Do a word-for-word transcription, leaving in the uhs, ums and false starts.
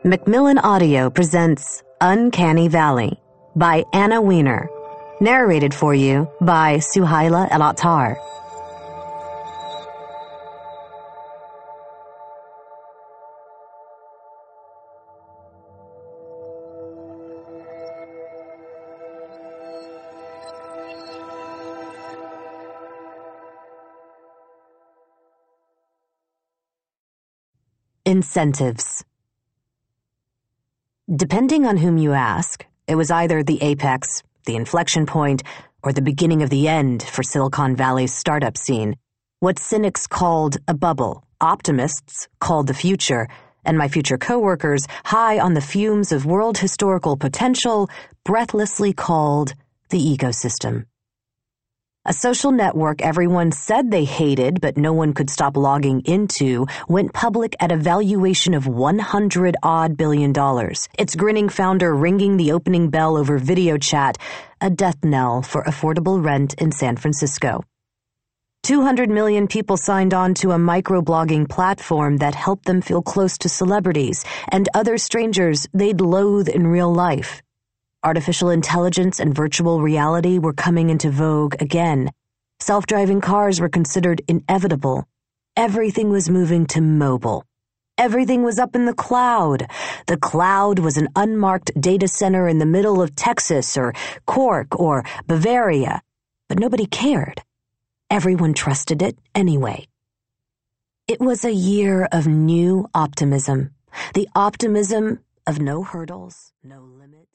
Macmillan Audio presents Uncanny Valley by Anna Weiner, narrated for you by Suhaila El-Attar. Incentives. Depending on whom you ask, it was either the apex, the inflection point, or the beginning of the end for Silicon Valley's startup scene. What cynics called a bubble, optimists called the future, and my future coworkers, high on the fumes of world historical potential, breathlessly called the ecosystem. A social network everyone said they hated but no one could stop logging into went public at a valuation of one hundred odd billion dollars, its grinning founder ringing the opening bell over video chat, a death knell for affordable rent in San Francisco. two hundred million people signed on to a microblogging platform that helped them feel close to celebrities and other strangers they'd loathe in real life. Artificial intelligence and virtual reality were coming into vogue again. Self-driving cars were considered inevitable. Everything was moving to mobile. Everything was up in the cloud. The cloud was an unmarked data center in the middle of Texas or Cork or Bavaria. But nobody cared. Everyone trusted it anyway. It was a year of new optimism. The optimism of no hurdles, no limits.